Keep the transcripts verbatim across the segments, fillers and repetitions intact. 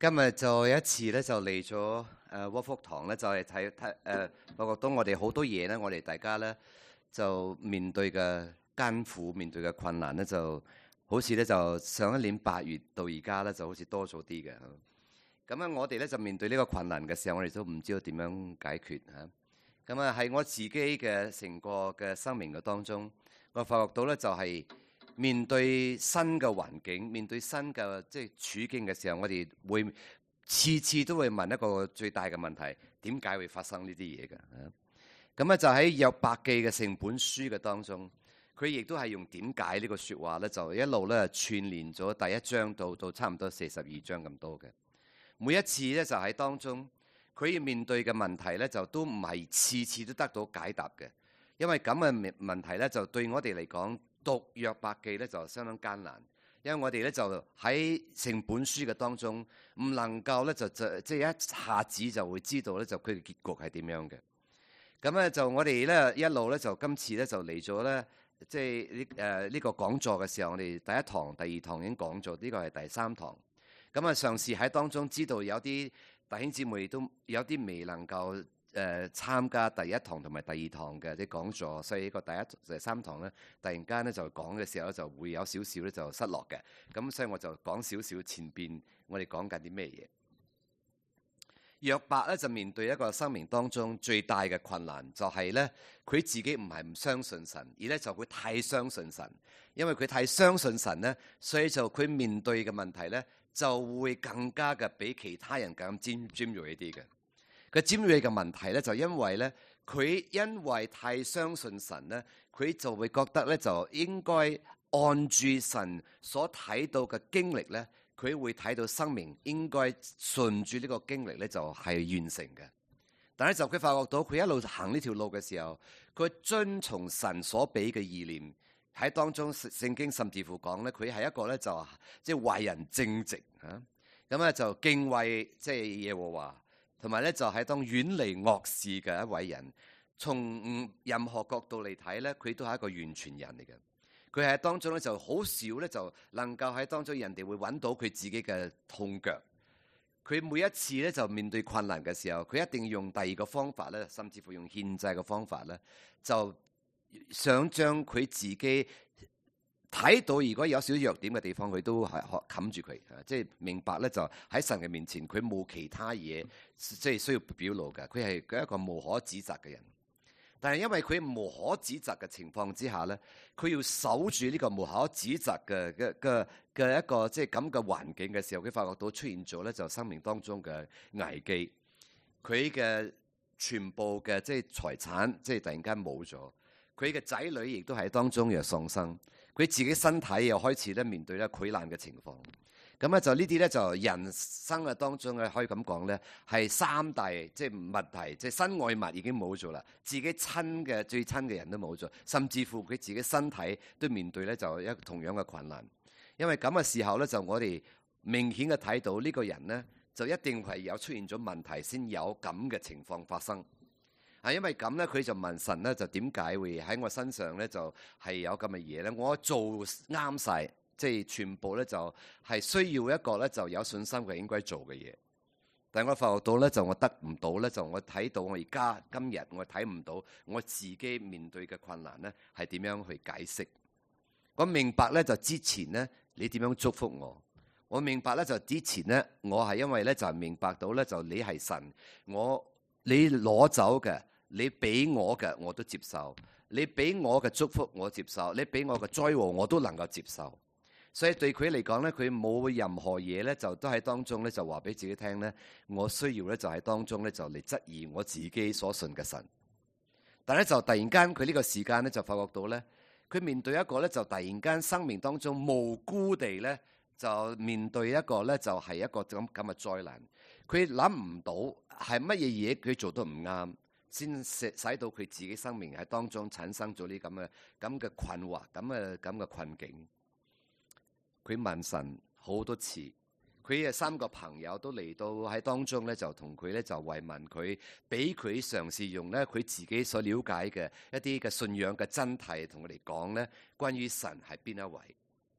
今日就有一次咧，就嚟咗誒窩福堂咧，就係睇睇誒，發覺到我哋好多嘢咧，我哋大家咧就面對嘅艱苦、面對嘅困難咧，就好似咧就上一年八月到而家咧，就好似多咗啲嘅。咁啊，我哋咧就面對呢個困難嘅時候，我哋都唔知道點樣解決嚇。咁啊，喺我自己嘅成個嘅生命嘅當中，我發覺到咧就係面對新嘅環境，面對新嘅即係處境嘅時候，我哋會次次都會問一個最大嘅問題：點解會發生呢啲嘢嘅？咁啊，就喺約伯記嘅成本書嘅當中，佢亦都係用點解呢個説話咧，就一路咧串連咗第一章到到差唔多四十二章咁多嘅。每一次咧就喺當中，佢要面對嘅問題咧，就都唔係次次都得到解答嘅，因為咁嘅問題咧，就對我哋嚟講，讀約伯記咧就相當艱難，因為我哋咧就喺成本書嘅當中，唔能夠咧就就即係一下子就會知道咧就佢嘅結局係點樣嘅。咁咧就我哋咧一路咧就今次咧就嚟咗咧，即係呢誒呢個講座嘅時候，我哋第一堂、第二堂已經講咗，呢個係第三堂。咁啊，嘗試喺當中知道有啲弟兄姊妹都有啲未能夠誒、呃、參加第一堂同埋第二堂嘅啲講座，所以呢個第一、第三堂咧，突然間咧就講嘅時候就會有少少咧就失落嘅。咁所以我就講少少前邊我哋講緊啲咩嘢。約伯咧就面對一個生命當中最大嘅困難，就係咧佢自己唔係唔相信神，而咧就佢太相信神，因為佢太相信神咧，所以就佢面對嘅問題咧，就會更加嘅比其他人更尖尖銳一啲嘅。佢尖銳嘅問題咧，就因為咧，佢因為太相信神咧，佢就會覺得咧，就應該按住神所睇到嘅經歷咧，佢會睇到生命應該順住呢個經歷咧，就係完成嘅。但係就佢發覺到，佢一路行呢條路嘅時候，佢遵從神所俾嘅意念。喺當中聖經甚至乎講咧，佢係一個咧就即係為人正直嚇，咁咧就敬畏即係耶和華，同埋咧就係當遠離惡事嘅一位人。從任何角度嚟睇咧，佢都係一個完全人嚟嘅。佢喺當中咧就好少咧就能夠喺當中人哋會揾到佢自己嘅痛腳。佢每一次咧就面對困難嘅時候，佢一定要用第二個方法咧，甚至乎用獻祭嘅方法咧，就想將佢自己睇到，如果有少少弱點嘅地方，佢都係冚住佢，即係明白咧就喺神嘅面前，佢冇其他嘢即係需要表露嘅，佢係佢一個無可指責嘅人。但係因為佢無可指責嘅情況之下咧，佢要守住呢個無可指責嘅嘅嘅嘅一個即係咁嘅環境嘅時候，佢發覺到出現咗咧就生命當中嘅危機，佢嘅全部嘅即係財產即係突然間冇咗，佢嘅仔女亦都喺當中又喪生，佢自己身體又開始咧面對咧潰爛嘅情況。咁咧就呢啲咧就人生嘅當中咧可以咁講咧係三大即係問題，即係身外物已經冇咗啦，自己親嘅最親嘅人都冇咗，甚至乎佢自己身體都面對咧就一同樣嘅困難。因為咁嘅時候咧，就我哋明顯嘅睇到呢個人咧就一定係有出現咗問題先有咁嘅情況發生。啊，因為咁咧，佢就問神咧，就點解會喺我身上咧就係有咁嘅嘢咧？我做啱晒。即係全部咧，就係需要一個咧就有信心嘅應該做嘅嘢。但係我發覺到咧，就我得唔到咧，就我睇到我而家今日我睇唔到我自己面對嘅困難咧，係點樣去解釋？我明白咧，就之前咧你點樣祝福我？我明白咧，就之前咧我係因為咧就係明白到咧，就你係神，我你攞走嘅，你俾我嘅我都接受，你俾我嘅祝福我接受，你俾我嘅災禍我都能夠接受。所以對佢嚟講咧，佢冇任何嘢咧，就都喺當中咧，就話俾自己聽咧，我需要咧就喺當中咧就嚟質疑我自己所信嘅神。但係咧就突然間佢呢個時間咧就發覺到咧，佢面對一個咧就突然間生命當中無辜地咧就面對一個咧就係一個咁咁嘅災難。佢諗唔到係乜嘢嘢佢做得唔啱，先使使到佢自己生命喺當中產生咗呢咁嘅咁嘅困惑，咁嘅咁嘅困境。佢問神好多次，佢嘅三個朋友都嚟到喺當中咧，就同佢咧就慰問佢，俾佢嘗試用咧佢自己所了解嘅一啲嘅信仰嘅真諦，同佢哋講咧關於神係邊一位。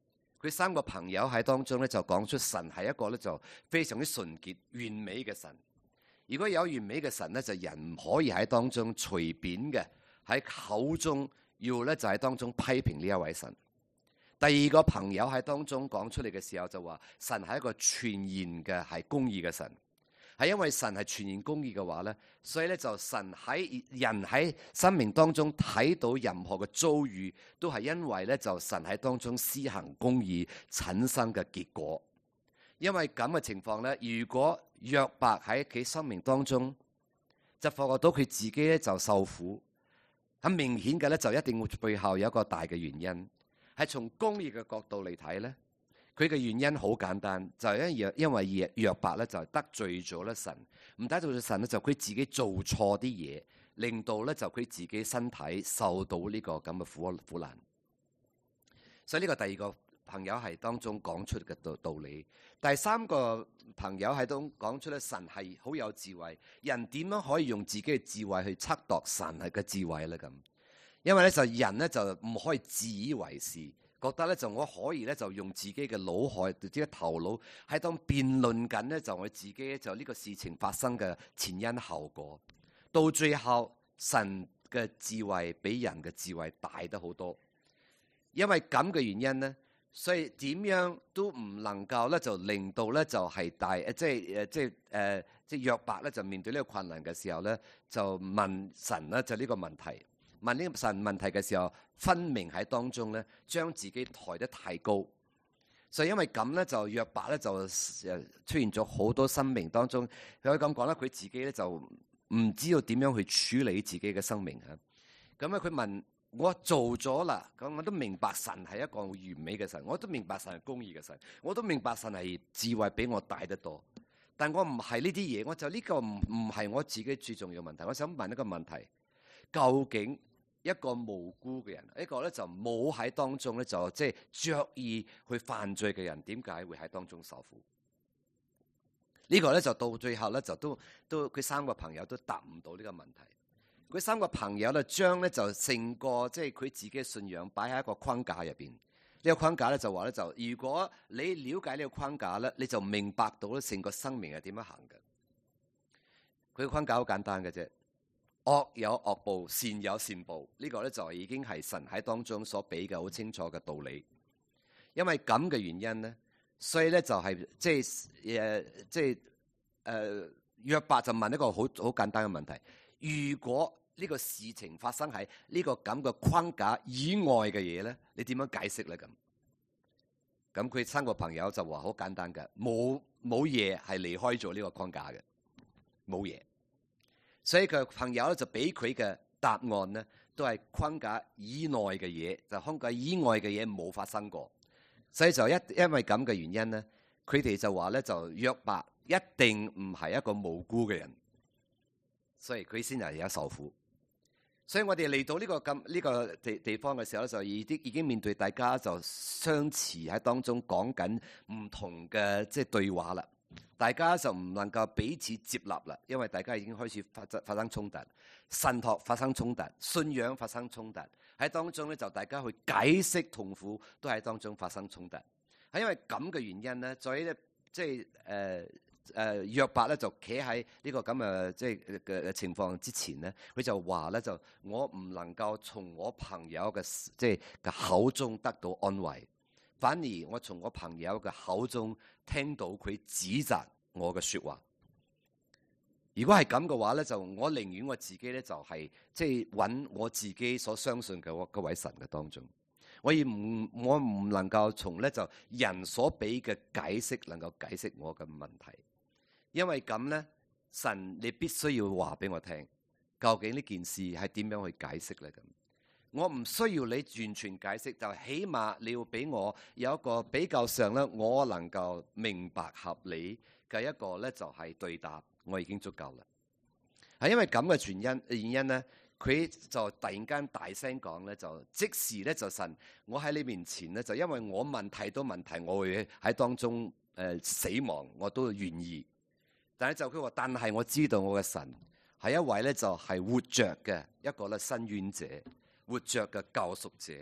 佢三個朋友喺當中咧就講出神係一個咧就非常之純潔完美嘅神。如果有完美嘅神咧，就人唔可以喺當中隨便嘅喺口中要咧就喺當中批評呢一位神。第二個朋友喺當中講出嚟嘅時候就話神係一個全然嘅係公義嘅神。係因為神係全然公義嘅話咧，所以咧就神喺人喺生命當中睇到任何嘅遭遇，都係因為咧就神喺當中施行公義產生嘅結果。因為咁嘅情況咧，如果約伯喺佢生命當中就發覺到佢自己咧就受苦，很明顯嘅咧就一定會背後有一個大嘅原因，係從公義嘅角度嚟睇咧。佢嘅原因好簡單，就係因因為約約伯咧就得罪咗咧神，唔得罪咗神咧就佢自己做錯啲嘢，令到咧就佢自己身體受到呢個咁嘅苦苦難。所以呢個第二個朋友係當中講出嘅道道理。第三個朋友喺當講出咧神係好有智慧，人點樣可以用自己嘅智慧去測度神係嘅智慧咧咁？因為咧就人咧就唔可以自以為是。覺得咧就我可以咧就用自己嘅腦海、自己嘅頭腦喺當辯論緊咧就我自己就呢個事情發生嘅前因後果，到最後神嘅智慧比人嘅智慧大得好多。因為咁嘅原因咧，所以點樣都唔能夠咧就令到咧就係大誒即係誒即係誒即係約伯咧就面對呢個困難嘅時候咧就問神咧就呢個問題。問呢個神問題嘅時候，分明喺當中咧，將自己抬得太高，所以因為咁咧，就約伯咧就誒出現咗好多生命當中，佢可以咁講啦，佢自己咧就唔知道點樣去處理自己嘅生命啊。咁咧佢問我做咗啦，咁我都明白神係一個完美嘅神，我都明白神係公義嘅神，我都明白神係智慧比我大得多，但我唔係呢啲嘢，我就呢個唔唔係我自己最重要嘅問題。我想問一個問題，究竟一個無辜嘅人，一個咧就冇喺當中咧就即係着意去犯罪嘅人，點解會喺當中受苦？呢個咧就到最後咧就都都佢三個朋友都答唔到呢個問題。佢三個朋友咧將咧就成個即係佢自己嘅信仰擺喺一個框架入邊。呢個框架咧就話咧就如果你了解呢個框架咧，你就明白到咧成個生命係點樣行嘅。佢個框架好簡單嘅啫。惡有惡報，善有善報，呢個咧就已經係神喺當中所俾嘅好清楚嘅道理。因為咁嘅原因咧，所以咧就係即係誒即係誒約伯就問一個好好簡單嘅問題：如果呢個事情發生喺呢個咁嘅框架以外嘅嘢咧，你點樣解釋咧？咁咁佢三個朋友就話好簡單嘅，冇冇嘢係離開咗呢個框架嘅，冇嘢。所以佢朋友咧就俾佢嘅答案咧，都係框架以內嘅嘢，就框架以外嘅嘢冇發生過。所以就一因為咁嘅原因咧，佢哋就話咧就約伯一定唔係一個無辜嘅人，所以佢先係有受苦。所以我哋嚟到呢個咁呢個地地方嘅時候咧，就已經已經面對大家就相持喺當中講緊唔同嘅即係對話啦。大家就唔能夠彼此接納啦，因為大家已經開始發發生衝突，神學發生衝突，信仰發生衝突，喺當中咧就大家去解釋痛苦，都喺當中發生衝突。係因為咁嘅原因咧，所以咧即係誒誒約伯咧就企喺呢個咁嘅即係嘅情況之前咧，佢就話咧就我唔能夠從我朋友嘅即係嘅口中得到安慰。反而我從我朋友嘅口中聽到佢指責我嘅說話。如果係咁嘅話咧，就我寧願我自己咧就係即係揾我自己所相信嘅嗰位神嘅當中。我而唔我唔能夠從咧就人所俾嘅解釋能夠解釋我嘅問題。因為咁咧，神你必須要話俾我聽，究竟呢件事係點樣去解釋咧咁。我唔需要你完全解釋，就起碼你要俾我有一個比較上咧，我能夠明白合理嘅一個咧，就係對答，我已經足夠啦。係因為咁嘅原因原因咧，佢就突然間大聲講咧，就即時咧就神，我喺你面前咧，就因為我問太多問題，我會喺當中誒、呃、死亡，我都願意。但係就佢話，但係我知道我嘅神係一位咧，就係活着嘅一個咧伸冤者。活着嘅救贖者，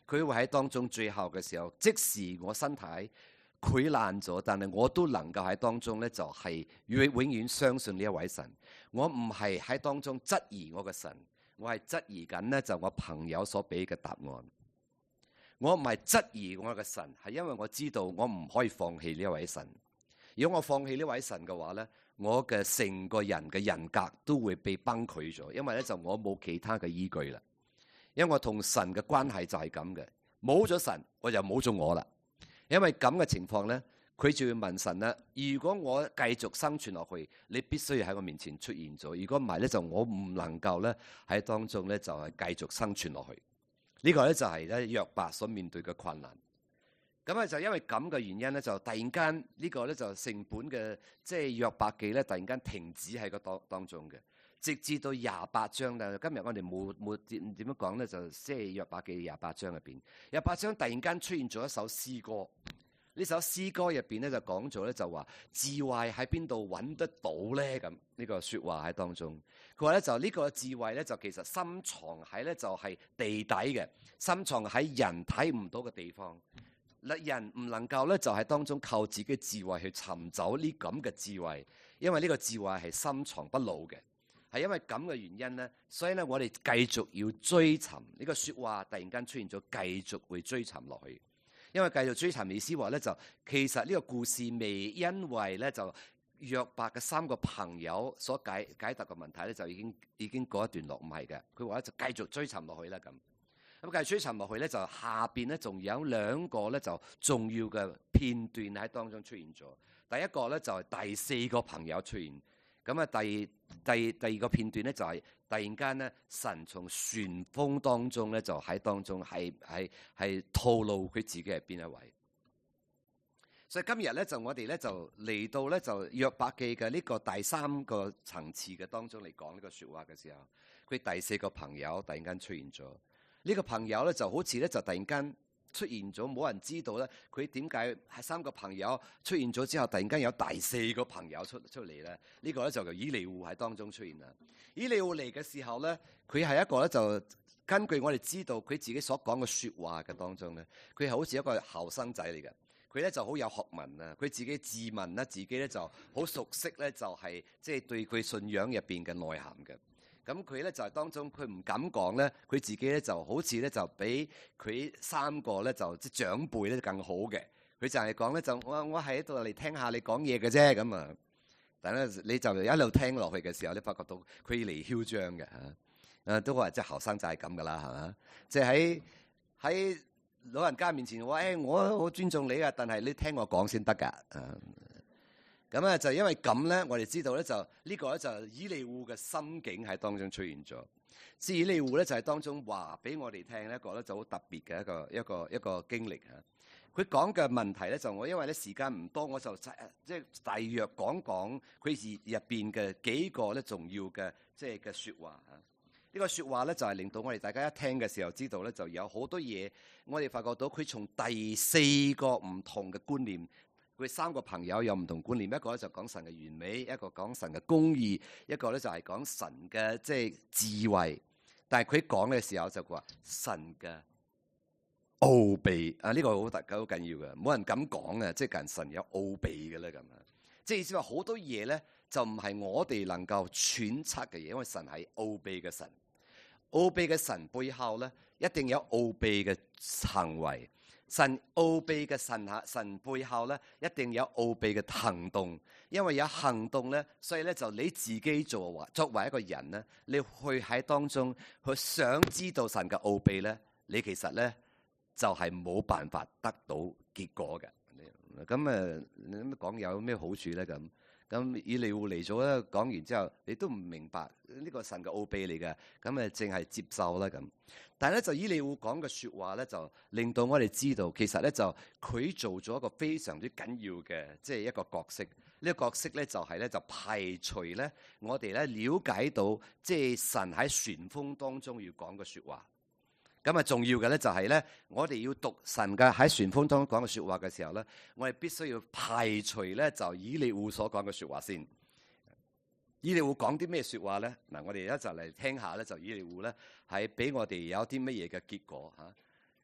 佢會喺當中最後嘅時候，即使我身體潰爛咗，但係我都能夠喺當中咧，就係永永遠相信呢一位神。我唔係喺當中質疑我嘅神，我係質疑緊呢就我朋友所俾嘅答案。我唔係質疑我嘅神，係因為我知道我唔可以放棄呢一位神。如果我放棄呢位神嘅話咧，我嘅成個人嘅人格都會被崩潰咗，因為咧就我冇其他嘅依據啦。因為我同神嘅關係就係咁嘅，冇咗神我就冇咗我啦。因為咁嘅情況咧，佢就要問神啦：如果我繼續生存落去，你必須要喺我面前出現咗。如果唔係咧，就我唔能夠咧喺當中咧就係繼續生存落去。呢個咧就係咧約伯所面對嘅困難。咁啊就因為咁嘅原因咧，就突然間呢個咧就成本嘅即係約伯記咧，突然間停止喺個當當中嘅，直至到廿八章啦。今日我哋冇冇點點樣講咧，就即係約伯記廿八章入邊，廿八章突然間出現咗一首詩歌。呢首詩歌入邊咧就講咗咧就話智慧喺邊度揾得到咧？咁呢個説話喺當中，佢話咧就呢個智慧咧就其實深藏喺咧就係地底嘅，深藏喺人睇唔到嘅地方。人唔能夠咧就喺當中靠自己智慧去尋找呢咁嘅智慧，因為呢個智慧係深藏不露嘅。係因為咁嘅原因咧，所以咧我哋繼續要追尋呢個説話，突然間出現咗，繼續會追尋落去。因為繼續追尋意思話咧，就其實呢個故事未因為咧就約伯嘅三個朋友所解解答嘅問題咧，就已經已經過一段落，唔係嘅。佢話就繼續追尋落去啦咁。咁繼續追尋落去咧，就下邊咧仲有兩個咧就重要嘅片段喺當中出現咗。第一個咧就係第四個朋友出現。咁啊，第第第二個片段咧就係突然間咧，神從旋風當中咧就喺當中係係係透露佢自己係邊一位。所以今日咧就我哋咧就嚟到咧就約伯記嘅呢個第三個層次嘅當中嚟講呢個説話嘅時候，佢第四個朋友突然間出現咗。呢個朋友咧就好似咧就突然間出現咗，冇人知道咧佢點解係三個朋友出現咗之後，突然間有第四個朋友出出嚟咧？呢個咧就叫以利戶喺當中出現啦。以利戶嚟嘅時候咧，佢係一個咧就根據我哋知道佢自己所講嘅説話嘅當中咧，佢係好似一個後生仔嚟嘅。佢咧就好有學問啊！佢自己自問啦，自己咧就好熟悉咧，就係即係對佢信仰入邊嘅內涵嘅。咁佢咧就係當中，佢唔敢講咧，佢自己咧就好似咧就比佢三個咧就即係長輩咧更好嘅。佢就係講咧就我我喺度嚟聽下你講嘢嘅啫咁啊。但係咧你就一路聽落去嘅時候，你發覺到佢嚟囂張嘅嚇。啊都話即係後生仔係咁噶啦，係嘛？即係喺喺老人家面前話，誒、哎、我好尊重你啊，但係你聽我講先得㗎。啊咁啊，就因為咁咧，我哋知道咧，就呢個咧就以利戶嘅心境喺當中出現咗。至於以利戶咧，就係當中話俾我哋聽一個咧就好特別嘅一個一個一個經歷嚇。佢講嘅問題咧，就我因為咧時間唔多，我就即係大約講講佢入入邊嘅幾個咧重要嘅即係嘅説話嚇。呢個説話咧就係令到我哋大家一聽嘅時候知道咧，就有好多嘢我哋發覺到佢從第四個唔同嘅觀念。佢三個朋友有唔同觀念，一個咧就講神嘅完美，一個講神嘅公義，一個咧就係講神嘅即係智慧。但係佢講嘅時候就話神嘅奧秘啊，呢個好特好緊要嘅，冇人敢講嘅，即係近神有奧秘嘅咧咁啊。即係意思話好多嘢咧就唔係我哋能夠揣測嘅嘢，因為神係奧秘嘅神，奧秘嘅神背後咧一定有奧秘嘅行為。神奧秘嘅神下，神背後咧一定有奧秘嘅行動，因為有行動咧，所以咧就你自己做作為一個人咧，你去喺當中去想知道神嘅奧秘咧，你其實咧就係、是、冇辦法得到結果嘅。咁誒，你講有咩好處咧？咁咁以利戶嚟咗咧，講完之後你都唔明白呢個神嘅奧秘嚟嘅，咁誒淨係接受啦咁。但係咧就以利戶講嘅説話咧，就令到我哋知道，其實咧就佢做咗一個非常之緊要嘅，即係一個角色。呢個角色咧就係咧就排除咧我哋咧了解到，即係神喺旋風當中要講嘅説話。咁啊重要嘅咧就係咧，我哋要讀神嘅喺旋風當中講嘅説話嘅時候咧，我哋必須要排除咧就以利戶所講嘅説話先。以利戶講啲咩説話咧？嗱，我哋而家就嚟聽下咧，就以利戶咧係俾我哋有啲乜嘢嘅結果嚇。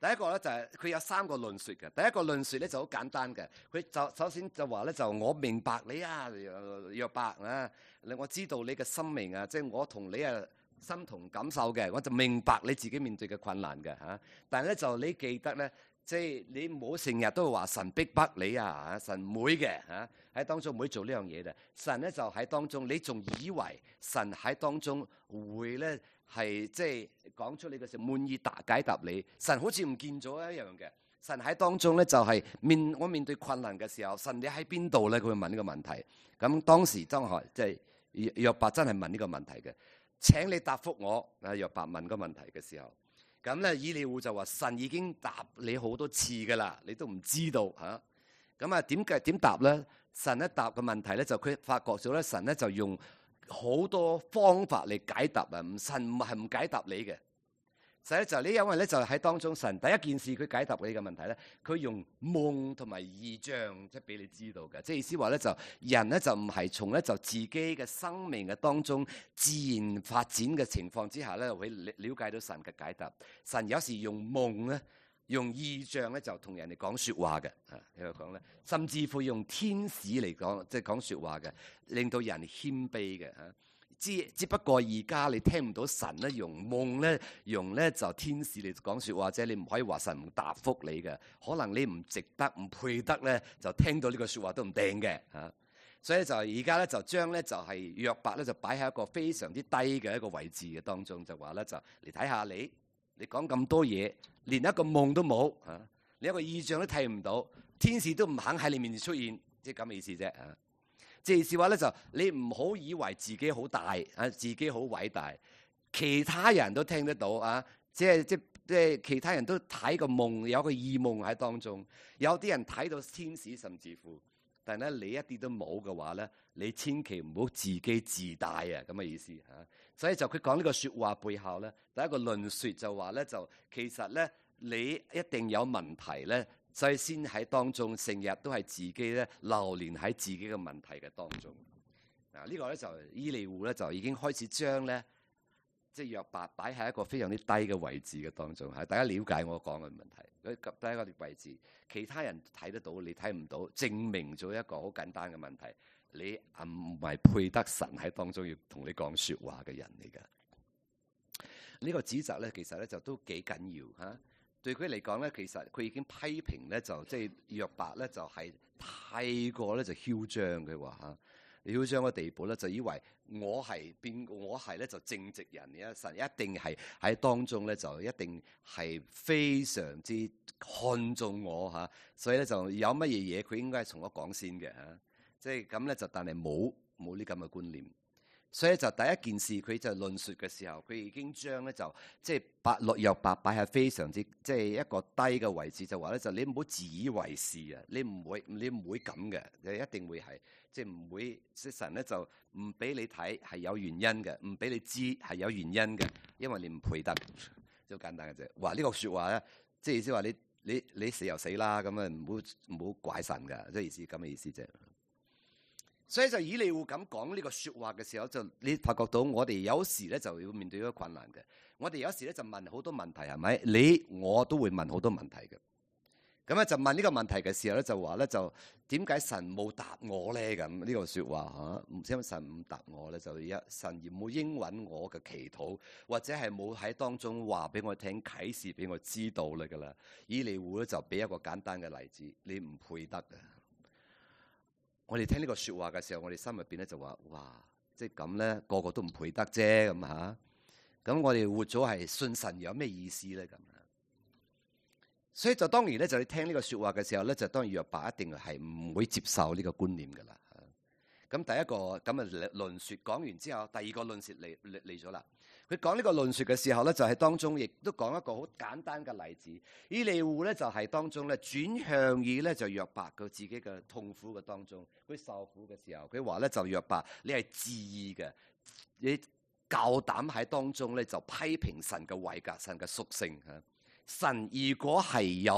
第一個咧就係、是、佢有三個論説嘅。第一個論説咧就好簡單嘅，佢就首先就話咧就我明白你啊，約伯啊，我知道你嘅生命啊，即、就、係、是、我同你啊心同感受嘅，我就明白你自己面對嘅困難嘅嚇。但係咧就你記得咧，即、就、係、是、你唔好成日都話神逼迫你啊，神唔會嘅嚇，喺當中唔會做呢樣嘢嘅。神咧就喺當中，你仲以為神喺當中會咧？係即係講出你嘅時候滿意答解答你，神好似唔見咗一樣嘅。神喺當中咧就係面我面對困難嘅時候，神你喺邊度咧？佢會問呢個問題。咁當時當學即係約伯真係問呢個問題嘅。請你答覆我啊！約伯問個問題嘅時候，咁咧以利戶就話：神已經答你好多次噶啦，你都唔知道嚇。咁啊點解點答咧？神一答嘅問題咧就佢發覺咗咧，神咧就用好多方法嚟解答啊！神唔係唔解答你嘅，實咧就呢，因為咧就喺當中，神第一件事佢解答你嘅問題咧，佢用夢同埋異象即係俾你知道嘅，即係意思話咧就人咧就唔係從咧就自己嘅生命嘅當中自然發展嘅情況之下咧，會了解到神嘅解答。神有時用夢咧。用異象咧就同人哋講説話嘅，啊，喺度講咧，甚至乎用天使嚟講，即係講説話嘅，令到人謙卑嘅嚇。只只不過而家你聽唔到神咧用夢咧，用咧就天使嚟講説話啫，你唔可以話神唔答覆你嘅，可能你唔值得、唔配得咧，就聽到呢個説話都唔定嘅嚇。所以就而家咧就將咧就係約伯咧就擺喺一個非常之低嘅一個位置嘅當中，就話咧就嚟睇下你。你講咁多嘢，連一個夢都冇嚇，連一個異象都睇唔到，天使都唔肯喺你面前出現，即係咁嘅意思啫嚇。即係意思話咧就，你唔好以為自己好大啊，自己好偉大，其他人都聽得到啊，即係即即係其他人都睇個夢，有個異夢喺當中，有啲人睇到天使甚至乎，但係咧你一啲都冇嘅話咧，你千祈唔好自己自大啊，咁嘅意思嚇。所以就佢講呢個説話背後咧，第一個論説就話咧，就其實咧你一定有問題咧，所以先喺當中成日都係自己咧流連喺自己嘅問題嘅當中。嗱、這個、呢個咧就以利戶咧就已經開始將咧即係約伯擺喺一個非常之低嘅位置嘅當中，係大家了解我講嘅問題。佢第一個位置，其他人睇得到，你睇唔到，證明咗一個好簡單嘅問題。你唔係配得神喺當中要同你講説話嘅人嚟㗎。呢、這個指責咧，其實咧就都幾緊要嚇。對佢嚟講咧，其實佢已經批評咧，就即係約伯咧，就係、是、太過咧就囂張嘅話嚇。囂張嘅地步咧，就以為我係邊個？我係咧就正直人嘅神，一定係喺當中咧就一定係非常之看重我嚇。所以咧就有乜嘢嘢，佢應該係從我講先嘅嚇。即係咁咧，就但係冇冇呢咁嘅觀念，所以就第一件事，佢就論述嘅時候，佢已經將咧就即係白落約伯擺係非常之即係一個低嘅位置，就話咧就你唔好自以為是啊，你唔會你唔會咁嘅，你一定會係即係唔會，即係神咧就唔俾你睇係有原因嘅，唔俾你知係有原因嘅，因為你唔配得，就簡單嘅啫。話呢個説話咧，即係意思話你你你死又死啦，咁啊唔好唔好怪神㗎，即係意思咁嘅意思啫。所以就以利戶咁講呢個説話嘅時候，就你發覺到我哋有時咧就要面對一個困難嘅。我哋有時咧就問好多問題，係咪？你我都會問好多問題嘅。咁咧就問呢個問題嘅時候咧，就話咧就點解神冇答我咧？咁呢個説話嚇，唔知點解神唔答我咧？就一神而冇應允我嘅祈禱，或者係冇喺當中話俾我聽啟示俾我知道啦㗎啦。以利戶咧就俾一個簡單嘅例子，你唔配得啊！我哋聽呢個説話嘅時候，我哋心入邊咧就話：哇！即係咁咧，個個都唔配得啫咁嚇。咁我哋活咗係信神有咩意思咧？咁所以就當然咧，就你聽呢個説話嘅時候咧，就當然約伯一定係唔會接受呢個觀念㗎啦。咁第一個咁嘅論説講完之後，第二個論説嚟嚟嚟咗啦。佢講呢個論説嘅時候咧，就係當中亦都講一個好簡單嘅例子。以利戶咧就係當中咧轉向以咧就約伯佢自己嘅痛苦嘅當中，佢受苦嘅時候，佢話咧就約伯你係自義嘅，你夠膽喺當中咧就批評神嘅位格、神嘅屬性嚇。神如果係有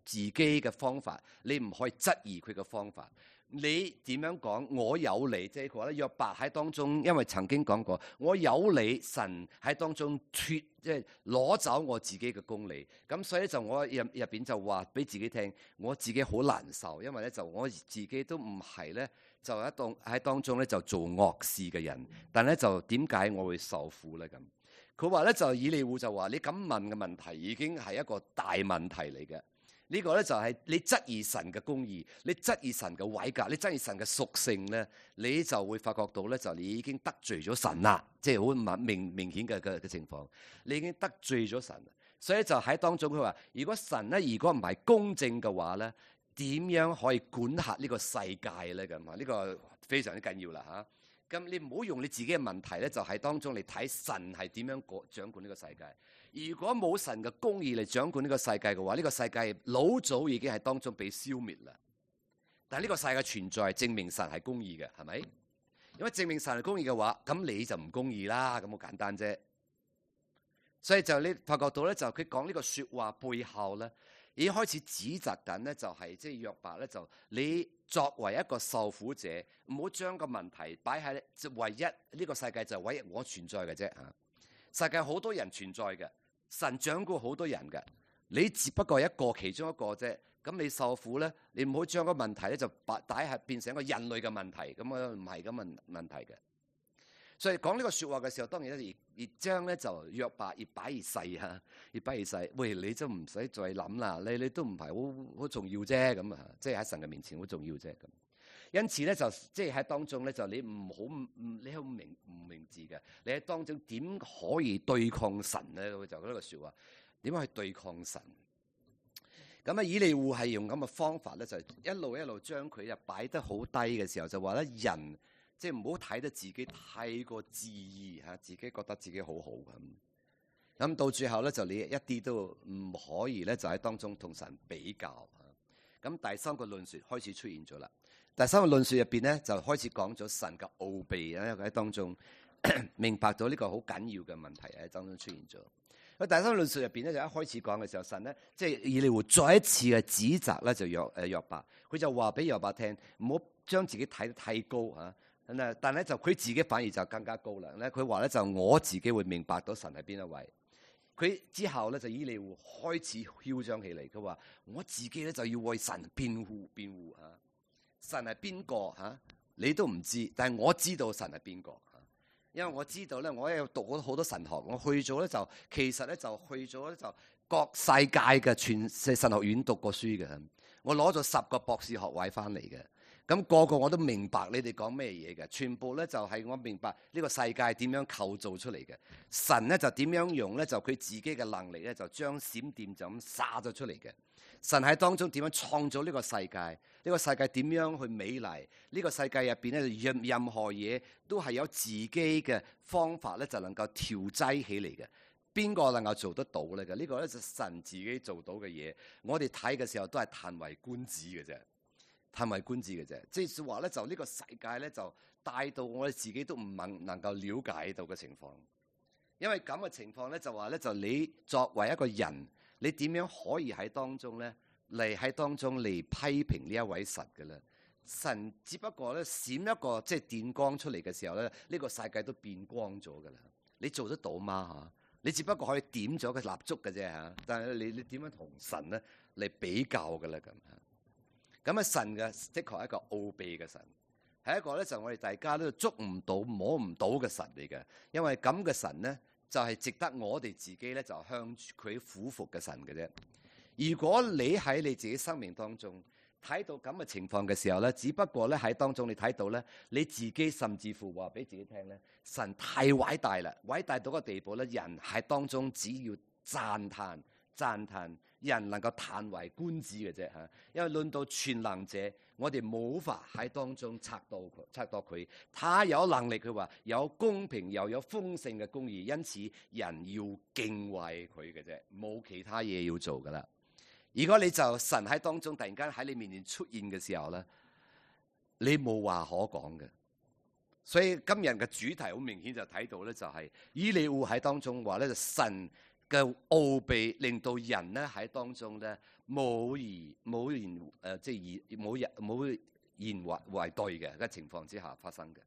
自己嘅方法，你唔可以質疑佢嘅方法。你點樣講？我有你，即係佢話咧，約伯喺當中，因為曾經講過，我有你，神喺當中脫，即係攞走我自己嘅公理。咁所以就我入入邊就話俾自己聽，我自己好難受，因為咧就我自己都唔係咧，就喺當喺當中咧就做惡事嘅人，但咧就點解我會受苦咧咁？佢話咧就以利戶就話：你咁問嘅問題已經係一個大問題嚟嘅。呢個咧就係你質疑神嘅公義，你質疑神嘅位格，你質疑神嘅屬性咧，你就會發覺到咧，就你已經得罪咗神啦，即係好明明顯嘅嘅嘅情況，你已經得罪咗神。所以就喺當中佢話：如果神咧，如果唔係公正嘅話咧，點樣可以管轄呢個世界咧？咁啊，呢個非常之緊要啦嚇。咁你唔好用你自己嘅問題咧，就喺當中嚟睇神係點樣管掌管呢個世界。如果冇神嘅公義嚟掌管呢個世界嘅話，呢個世界老早已經係當中被消滅啦。但係呢個世界存在，證明神係公義嘅，係咪？因為證明神係公義嘅話，咁你就唔公義啦，咁好簡單啫。所以就你發覺到咧，就佢講呢個説話背後咧，已經開始指責緊咧，就係即係約伯咧，就你作為一個受苦者，唔好將個問題擺喺唯一呢個世界就唯一我存在嘅啫嚇。世界好多人存在嘅，神掌管好多人嘅，你只不過一個其中一個啫。咁你受苦咧，你唔好將個問題咧就擺擺係變成一個人類嘅問題，咁啊唔係咁問問題嘅。所以講呢個説話嘅時候，當然咧越越將咧就約伯越擺越細嚇，越擺越細。喂，你都唔使再諗啦，你你都唔係好好重要啫咁啊，即係喺神嘅面前好重要啫咁。因此咧就即係喺當中咧就你唔好唔你好明唔明智嘅，你喺當中點可以對抗神咧？就呢個説話點樣去對抗神？咁啊，以利戶係用咁嘅方法咧，就一路一路將佢啊擺得好低嘅時候，就話咧人即係唔好睇得自己太過自義嚇，自己覺得自己好好咁。咁到最後咧，就你一啲都唔可以咧，就喺當中同神比較嚇。咁第三個論述開始出現咗啦。第三個論述入邊咧，就開始講咗神嘅奧秘咧喺當中明白咗呢個好緊要嘅問題喺當中出現咗。喺第三個論述入邊咧，就一開始講嘅時候，神咧即係以利戶再一次嘅指責咧，就約誒約伯，佢就話俾約伯聽，唔好將自己睇得太高嚇。但係咧就佢自己反而就更加高啦。咧佢話咧就我自己會明白到神係邊一位。佢之後咧就以利戶開始囂張起嚟，佢話我自己咧就要為神辯護辯護嚇。神係邊個嚇？你都唔知，但係我知道神係邊個。因為我知道咧，我有讀咗好多神學，我去咗咧就其實咧就去咗咧就各世界嘅全神學院讀過書嘅，我攞咗十個博士學位翻嚟嘅，咁、那個個我都明白你哋講咩嘢嘅，全部咧就係、是、我明白呢個世界點樣構造出嚟嘅，神咧就點樣用咧就佢自己嘅能力咧就將閃電就咁灑咗出嚟嘅。神喺當中點樣創造呢個世界？呢、這個世界點樣去美麗？呢、這個世界入邊咧，任任何嘢都係有自己嘅方法咧，就能夠調劑起嚟嘅。邊個能夠做得到咧？嘅、這、呢個咧就神自己做到嘅嘢。我哋睇嘅時候都係嘆為觀止嘅啫，嘆為觀止嘅啫。即係話咧，就呢個世界咧，就帶到我哋自己都唔能能夠了解到嘅情況。因為咁嘅情況咧，就話咧，就你作為一個人。你點樣可以喺當中咧嚟喺當中嚟批評呢一位神嘅咧？神只不過咧閃一個即係電光出嚟嘅時候咧，呢、這個世界都變光咗噶啦。你做得到嗎？嚇！你只不過可以點咗個蠟燭嘅啫嚇。但係你你點樣同神咧嚟比較嘅咧咁嚇？咁啊神嘅的確係一個奧秘嘅神，係一個咧就我哋大家都捉唔到摸唔到嘅神嚟嘅。因為咁嘅神咧。就係值得我哋自己咧，就向佢俯伏嘅神嘅啫。如果你喺你自己生命當中睇到咁嘅情況嘅時候咧，只不過咧喺當中你睇到咧，你自己甚至乎話俾自己聽咧，神太偉大啦，偉大到個地步咧，人喺當中只要讚嘆讚嘆，人能夠嘆為觀止嘅啫嚇。因為論到全能者，我哋冇法喺當中測到佢，測到佢。他有能力，佢話有公平又有豐盛嘅公義，因此人要敬畏佢嘅啫，冇其他嘢要做噶啦。如果你就神喺當中突然間喺你面前出現嘅時候咧，你冇話可講嘅。所以今日嘅主題好明顯就睇到咧，就係以利戶喺當中話咧，就神嘅奧秘，令到人咧喺當中咧冇而冇言誒，即係以冇人冇言為為對嘅嘅情況之下發生嘅。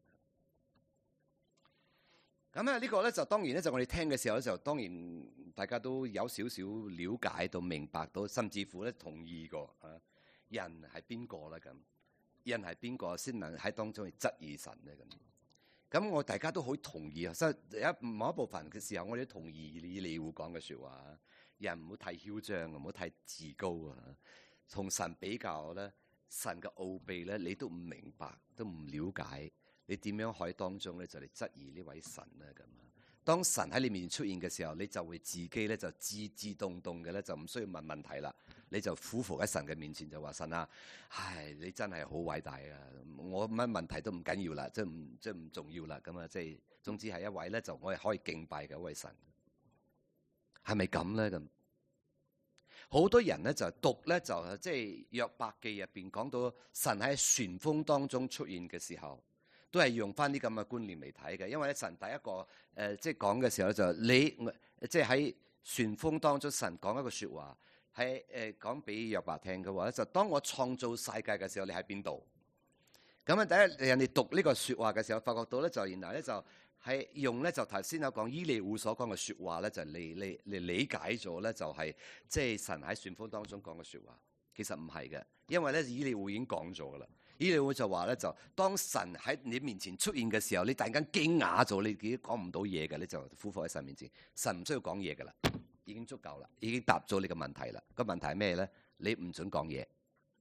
咁咧呢個咧就當然咧就我哋聽嘅時候咧就當然大家都有少少了解到明白到，甚至乎咧同意過啊，人係邊個咧咁？人係邊個先能喺當中去質疑神咧咁？咁我大家都好同意啊，所以一某一部分嘅時候，我哋都同意以利戶講嘅説話，人唔好太囂張，唔好太自高啊。同神比較咧，神嘅奧秘咧，你都唔明白，都唔了解，你點樣可以當中咧就嚟質疑呢位神咧咁啊？當神喺你面前出現嘅時候，你就會自己咧就自自動動嘅咧就唔需要問問題啦，你就俯伏喺神嘅面前就話神啊，唉，你真係好偉大啊！我乜問題都唔緊要啦，即係唔即係唔重要啦咁啊！即係總之係一位咧就我係可以敬拜嘅一位神，係咪咁咧咁？好多人咧就讀咧就即係約伯記入邊講到神喺旋風當中出現嘅時候，都係用翻啲咁嘅觀念嚟睇嘅，因為咧神第一個誒、呃、即係講嘅時候就你即係喺旋風當中，神講一個説話，係誒講俾約伯聽嘅話咧，就當我創造世界嘅時候，你喺邊度？咁啊，第一人哋讀呢個説話嘅時候，發覺到咧就原來咧就係用咧就頭先有講以利戶所講嘅説話咧，就嚟嚟嚟理解咗咧，就係即係神喺旋風當中講嘅説話，其實唔係嘅，因為咧以利戶已經講咗噶啦。以利戶就話咧，就當神喺你面前出現嘅時候，你突然間驚訝咗，你自己講唔到嘢嘅，你就俯伏喺神面前，神唔需要講嘢噶啦，已經足夠啦，已經答咗你個問題啦。個問題係咩咧？你唔准講嘢，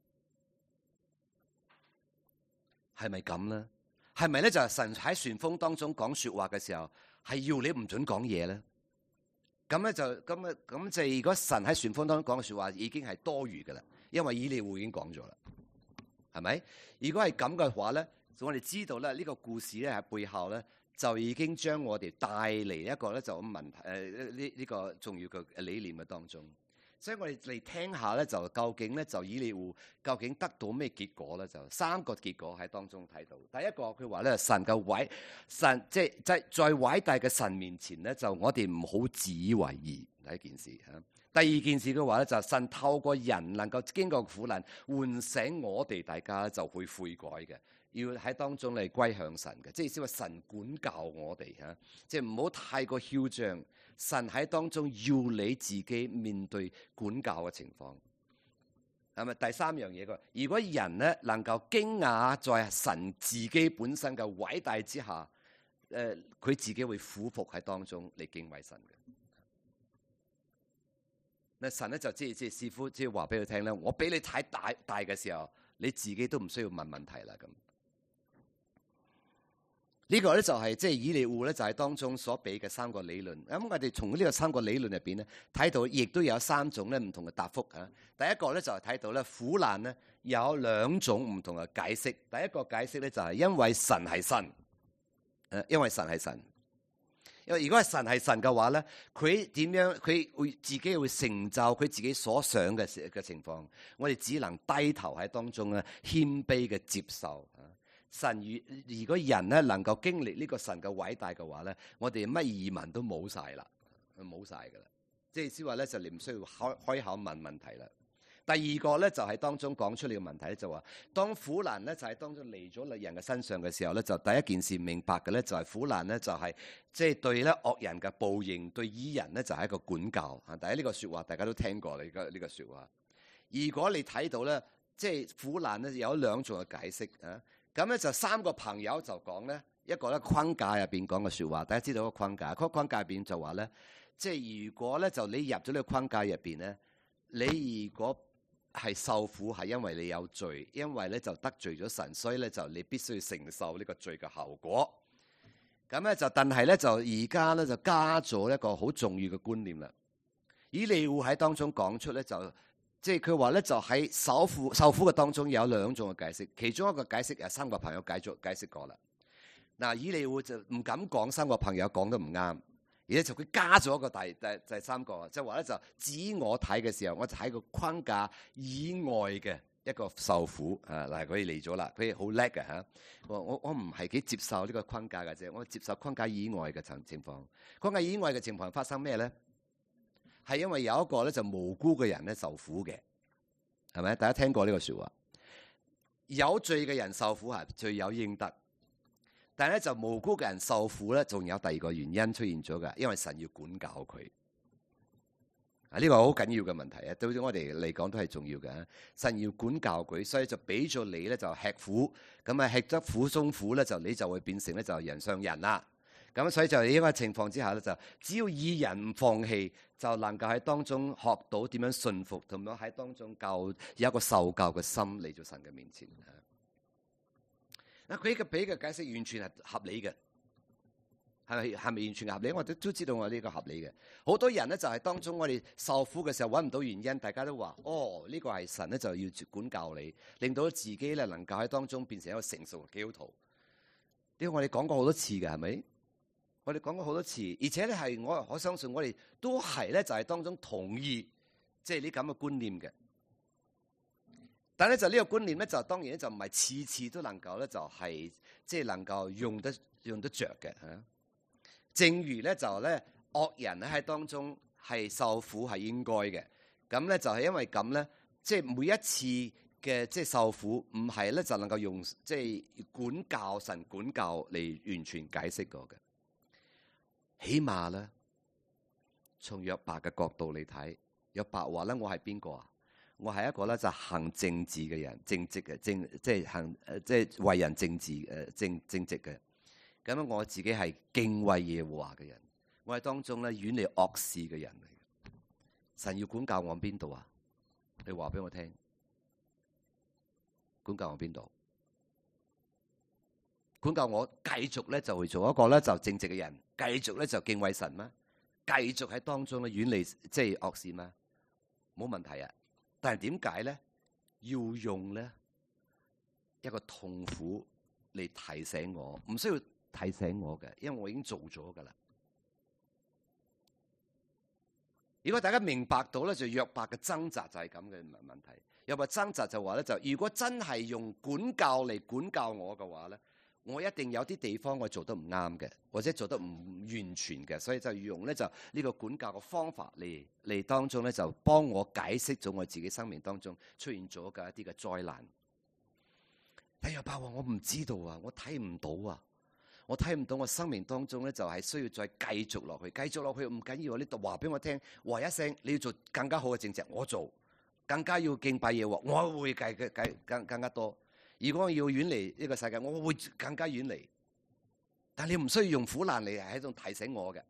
係咪咁咧？係咪咧？就係神喺旋風當中講説話嘅時候，係要你唔准講嘢咧？咁咧就咁啊咁就如果神喺旋風當中講嘅説話已經係多餘噶啦，因為以利戶已經講咗啦。係咪？如果係咁嘅話咧，我哋知道咧呢個故事咧喺背後咧就已經將我哋帶嚟一個咧就問題誒呢呢個重要嘅理念嘅當中。所以我哋嚟聽下咧，就究竟咧就以利戶究竟得到咩結果咧？就三個結果喺當中睇到。第一個佢話咧，神嘅偉神即係在在偉大嘅神面前咧，就我哋唔好自以為義第一件事嚇。第二件事嘅話咧，就係神透過人能夠經過苦難，喚醒我哋大家就會悔改嘅，要喺當中嚟歸向神嘅，即係意思話神管教我哋嚇，即係唔好太過囂張。神喺當中要你自己面對管教嘅情況，係咪？第三樣嘢嘅，如果人咧能夠驚訝在神自己本身嘅偉大之下，誒、呃、佢自己會俯伏喺當中嚟敬畏神嘅。嗱，神咧就即係即係師傅即係話俾佢聽咧，我俾你太大大嘅時候，你自己都唔需要問問題啦咁。呢個咧就係即係以利戶咧就係當中所俾嘅三個理論。咁我哋從呢個三個理論入邊咧睇到，亦都有三種咧唔同嘅答覆嚇。第一個咧就係睇到咧苦難咧有兩種唔同嘅解釋。第一個解釋咧就係因為神係神，誒因為神係神。因為如果係神係神嘅話咧，佢點樣佢會自己會成就佢自己所想嘅嘅情況，我哋只能低頭喺當中咧謙卑嘅接受。神如如果人咧能夠經歷呢個神嘅偉大嘅話咧，我哋乜疑問都冇晒啦，冇晒噶啦。即係意思話咧，就你唔需要開開口問問題啦。第二個咧就係當中講出嚟嘅問題咧，就話當苦難咧就喺當中嚟咗人嘅身上嘅時候咧，就第一件事明白嘅咧就係苦難咧就係即係對咧惡人嘅報應，對義人咧就係一個管教。啊，第一呢個説話大家都聽過啦，呢個呢個説話。如果你睇到咧，即係苦難咧有兩種嘅解釋啊。咁咧就三個朋友就講咧，一個咧框架入邊講嘅説話，大家知道個框架，嗰個框架入邊就話咧，即係如果咧就你入咗呢個框架入邊咧，你如果係受苦係因為你有罪，因為咧就得罪咗神，所以咧就你必須要承受呢個罪嘅後果。咁咧就但係咧就而家咧就加咗一個好重要嘅觀念啦。以利戶喺當中講出咧就。即係佢話咧，就喺受苦受苦嘅當中有兩種嘅解釋，其中一個解釋係三個朋友解咗解釋過啦。嗱，以利戶就唔敢講三個朋友講得唔啱，而且就佢加咗一個第第第三個，即係話咧就指我睇嘅時候，我就喺個框架以外嘅一個受苦啊。嗱，佢嚟咗啦，佢好叻嘅嚇。我我我唔係幾接受呢個框架嘅啫，我接受框架以外嘅情情況。框架以外嘅情況發生咩咧？ 係因為有一個咧就無辜嘅人咧受苦嘅，係咪？大家聽過呢個説話？有罪嘅人受苦係罪有應得，但係咧就無辜嘅人受苦咧，仲有第二個原因出現咗㗎，因為神要管教佢。啊，呢個好緊要嘅問題啊，對於我哋嚟講都係重要嘅。神要管教佢，所以就俾咗你咧就吃苦，咁啊吃得苦中苦咧，就你就會變成咧就人上人啦。咁所以就呢個情況之下咧，就只要義人唔放棄，就能夠喺當中學到點樣順服，同埋喺當中教有一個受教嘅心嚟到神嘅面前。嗱，佢嘅俾嘅解釋完全係合理嘅，係咪係咪完全合理？我哋都知道我呢個合理嘅。好多人咧就係當中我哋受苦嘅時候揾唔到原因，大家都話：哦，呢個係神咧就要管教你，令到自己咧能夠喺當中變成一個成熟嘅基督徒。呢個我哋講過好多次嘅，係咪？我哋講過好多次，而且咧係我我相信我哋都係咧就係當中同意即係呢咁嘅觀念嘅。但係咧就呢個觀念咧就當然咧就唔係次次都能夠咧就係即係能夠用得用得着嘅嚇。正如咧就咧惡人咧喺當中係受苦係應該嘅，咁咧就係因為咁咧，即係每一次嘅即係受苦唔係咧就能夠用即係管教神管教嚟完全解釋過嘅。起碼咧，從約伯嘅角度嚟睇，約伯話咧：我係邊個啊？我係一個咧就行正直嘅人，正直嘅正即係行誒即係為人正直誒正正直嘅。咁樣我自己係敬畏耶和華嘅人，我係當中咧遠離惡事嘅人嚟嘅。神要管教我邊度啊？你話俾我聽，管教我邊度？管教我繼續咧就會做一個咧就正直嘅人，繼續咧就敬畏神咩？繼續喺當中咧遠離即係惡事咩？冇問題啊！但係點解咧要用咧一個痛苦嚟提醒我？唔需要提醒我嘅，因為我已經做咗噶啦。如果大家明白到咧，就約伯嘅掙扎就係咁嘅問題。約伯掙扎就話咧，就如果真係用管教嚟管教我嘅話咧，我一定有啲地方我做得唔啱嘅，或者做得唔完全嘅，所以就要用咧就呢個管教嘅方法嚟嚟當中咧就幫我解釋咗我自己生命當中出現咗嘅一啲嘅災難。但約伯話我唔知道啊，我睇唔到啊，我睇唔到我生命當中咧就係需要再繼續落去，繼續落去唔緊要，你度話俾我聽，話一聲你要做更加好嘅正直，我做更加要敬拜耶和華，我會計嘅計更更加多。如果我要遠離呢個世界，我會更加遠離。但你唔需要用苦難嚟喺度提醒我嘅，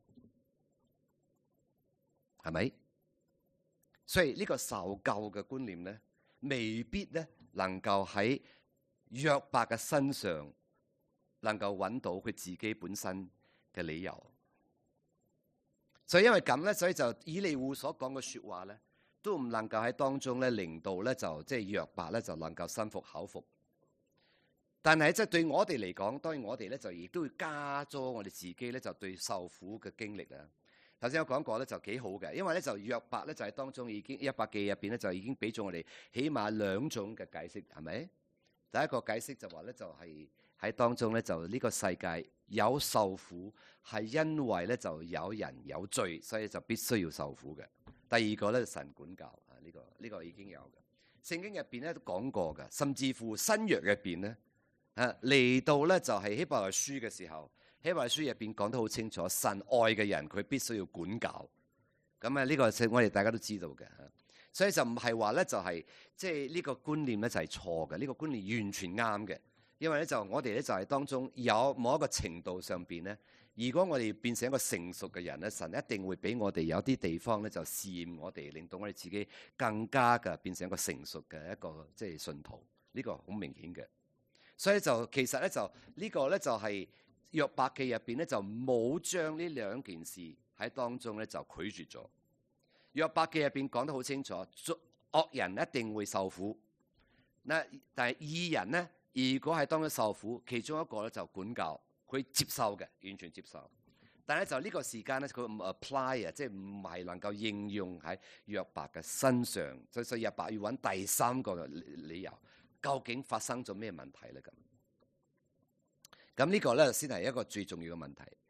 係咪？所以呢個受救嘅觀念咧，未必咧能夠喺約伯嘅身上能夠揾到佢自己本身嘅理由。所以因為咁咧，所以就以利戶所講嘅説話咧，都唔能夠喺當中咧令到咧就即係約伯咧就能夠心服口服。但係即係對我哋嚟講，當然我哋咧就亦都會加咗我哋自己咧就對受苦嘅經歷啊。頭先我講過咧就幾好嘅，因為咧就約伯咧就喺當中已經約伯記入邊咧就已經俾咗我哋起碼兩種嘅解釋，係咪？第一個解釋就話咧就係喺當中咧就呢個世界有受苦係因為咧就有人有罪，所以就必須要受苦嘅。第二個咧神管教啊，呢個呢個已經有嘅。聖經入邊咧都講過嘅，甚至乎新約入邊咧。啊，嚟到咧就係希伯來書嘅時候，希伯來書入邊講得好清楚，神愛嘅人佢必須要管教。咁啊呢個我哋大家都知道嘅，所以就唔係話咧就係即係呢個觀念咧就係錯嘅，呢個觀念完全啱嘅。因為咧就我哋咧就係當中有某一個程度上邊咧，如果我哋變成一個成熟嘅人咧，神一定會俾我哋有啲地方咧就試驗我哋，令到我哋自己更加嘅變成一個成熟嘅一個即係信徒。呢個好明顯嘅。所以就其實咧就呢個咧就係約伯記入邊咧就冇將呢兩件事喺當中咧就拒絕咗。約伯記入邊講得好清楚，惡人一定會受苦。嗱，但係義人咧，如果係當佢受苦，其中一個咧就管教，佢接受嘅，完全接受。但係就呢個時間咧，佢唔 apply 啊，即係唔係能夠應用喺約伯嘅身上。所以約伯要揾第三個理由。究竟發生咗咩問題咧？咁咁呢個咧先係一個最重要嘅問題。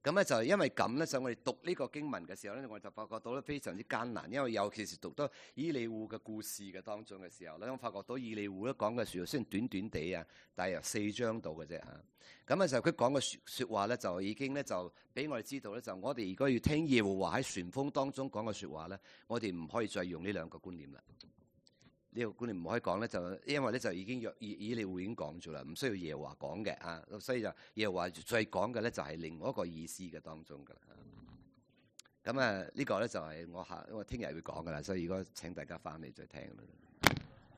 咁咧就因為咁咧，所以我哋讀呢個經文嘅時候咧，我就發覺到咧非常之艱難，因為尤其是讀到以利戶嘅故事嘅當中嘅時候咧，我發覺到以利戶咧講嘅説話雖然短短地啊，但係由四章度嘅啫嚇。咁啊就佢講嘅説説話咧，就已經咧就俾我哋知道咧，就我哋如果要聽耶和華喺旋風當中講嘅説話咧，我哋唔可以再用呢兩個觀念啦。呢個觀念唔可以講咧，就因為咧就已經約以以利戶已經講咗啦，唔需要耶和華講嘅啊，所以就耶和華再講嘅咧就係另外一個意思嘅當中噶啦。咁啊呢個咧就係我下我聽日會講噶啦，所以如果請大家翻嚟再聽啦。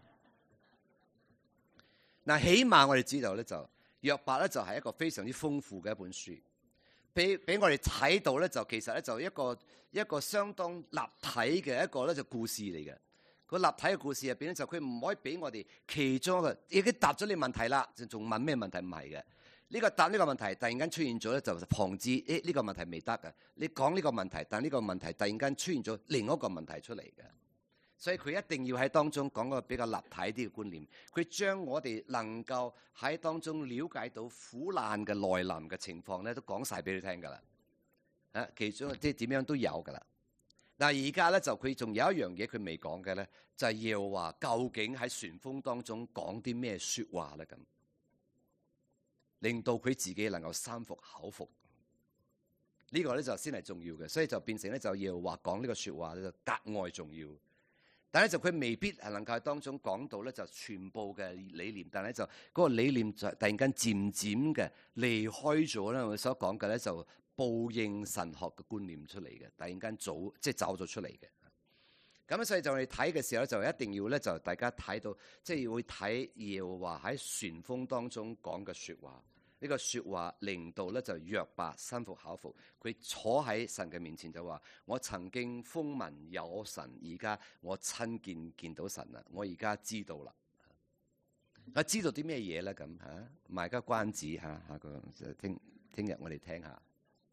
嗱，起碼我哋知道咧就約伯咧就係一個非常之豐富嘅一本書，俾俾我哋睇到咧就其實咧就一個一個相當立體嘅一個咧就故事嚟嘅。個立體嘅故事入邊咧，就佢唔可以俾我哋其中一個已經答咗你問題啦，就仲問咩問題？唔係嘅，呢個答呢個問題突然間出現咗咧，就旁支誒呢個問題未得嘅。你講呢個問題，但呢個問題突然間出現咗另一個問題出嚟嘅，所以佢一定要喺當中講個比較立體啲嘅觀念。佢將我哋能夠喺當中了解到苦難嘅來臨嘅情況咧，都講晒俾你聽㗎啦。啊，其中即係點樣都有㗎啦。嗱，而家咧就佢仲有一樣嘢佢未講嘅咧，就係耶和華究竟喺旋風當中講啲咩説話咧？咁令到佢自己能夠心服口服，呢、這個咧就先係重要嘅，所以就變成咧就耶和華講呢個説話咧就格外重要。但係就佢未必係能夠喺當中講到咧就全部嘅理念，但係就嗰個理念就突然間漸漸嘅離開咗咧，我所講嘅咧就報應神學嘅觀念出嚟嘅，突然間走即係走咗出嚟嘅。咁所以就我哋睇嘅時候咧，就一定要咧就大家睇到，即係會睇耶和華喺旋風當中講嘅説話。呢個説話令到咧就約伯心服口服，佢坐喺神嘅面前就話：我曾經風聞有神，而家我親見見到神啦，我而家知道啦。啊，知道啲咩嘢咧？咁嚇賣家關子嚇，下個聽聽日我哋聽下。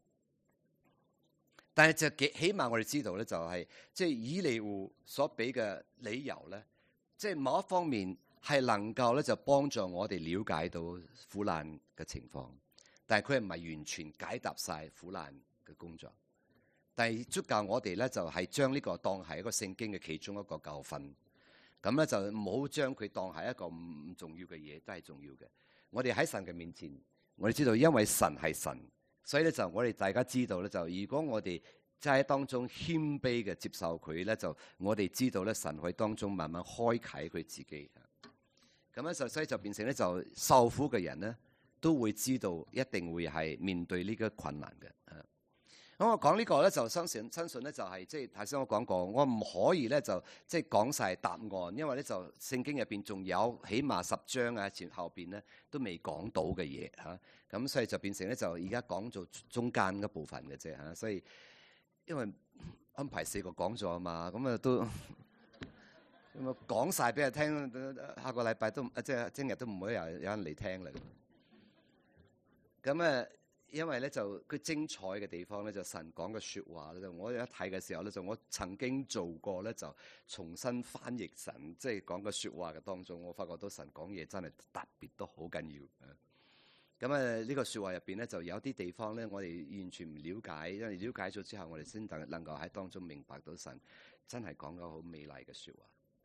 但係就幾起碼我哋知道咧，就係即係以利戶所俾嘅理由咧，即係某一方面係能夠咧就幫助我哋了解到苦難嘅情況，但係佢係唔係完全解答晒苦難嘅工作，但係足教我哋咧就係將呢個當係一個聖經嘅其中一個教訓，咁咧就唔好將佢當係一個唔重要嘅嘢，都係重要嘅。我哋喺神嘅面前，我哋知道因為神係神。所以咧就我哋大家知道咧，就如果我哋即係喺當中謙卑嘅接受佢咧，就我哋知道咧神喺當中慢慢開啟佢自己。咁咧就所以就變成咧就受苦嘅人咧都會知道一定會係面對呢個困難嘅。咁我講呢個咧就相信相信咧就係即係頭先我講過，我唔可以咧就即係講晒答案，因為咧就聖經入邊仲有起碼十章啊前後邊咧都未講到嘅嘢嚇，咁所以就變成咧就而家講做中間嗰部分嘅啫嚇，所以因為安排四個講座啊嘛，咁啊都咁啊講晒俾佢聽，下個禮拜都即係聽日都唔會有有人嚟聽啦。咁啊〜因為咧就佢精彩嘅地方咧就神講嘅説話咧就我一睇嘅時候咧就我曾經做過咧就重新翻譯神即係講嘅説話嘅當中，我發覺到神講嘢真係特別都好緊要。咁啊呢個説話入邊咧就有啲地方咧我哋完全唔了解，因為了解咗之後我哋先能能夠喺當中明白到神真係講咗好美麗嘅説話。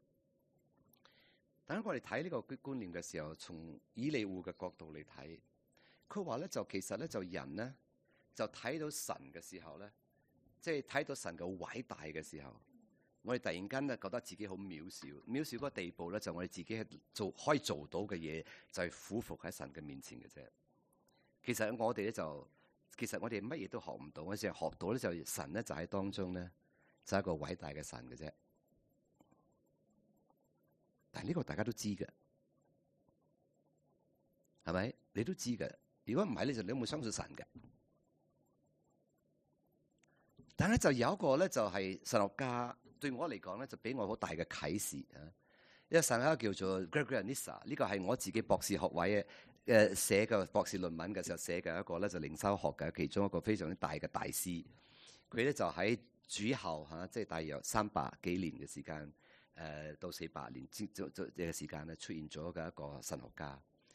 但係我哋睇呢個觀念嘅時候，從以利戶嘅角度嚟睇。佢話咧就其實咧就人咧就睇到神嘅時候咧，即係睇到神嘅偉大嘅時候，我哋突然間咧覺得自己好渺小，渺小嗰個地步咧就我哋自己係做可以做到嘅嘢就係俯伏喺神嘅面前嘅啫。其實我哋咧就其實我哋乜嘢都學唔到，我淨係學到咧就神咧就喺當中咧就係一個偉大嘅神嘅啫。但係呢個大家都知嘅，係咪？你都知嘅。如果唔係咧，就你都冇相信神嘅。但係就有一個咧，就係神學家對我嚟講咧，就俾我好大嘅啟示啊！一個神學家叫做 Gregory Nissa， 呢個係我自己博士學位嘅誒寫嘅博士論文嘅時候寫嘅一個咧，就靈修學嘅其中一個非常之大嘅大師。佢咧就喺主後嚇，即係大約三百幾年嘅時間，誒到四百年之嘅時間咧，出現咗嘅一個神學家。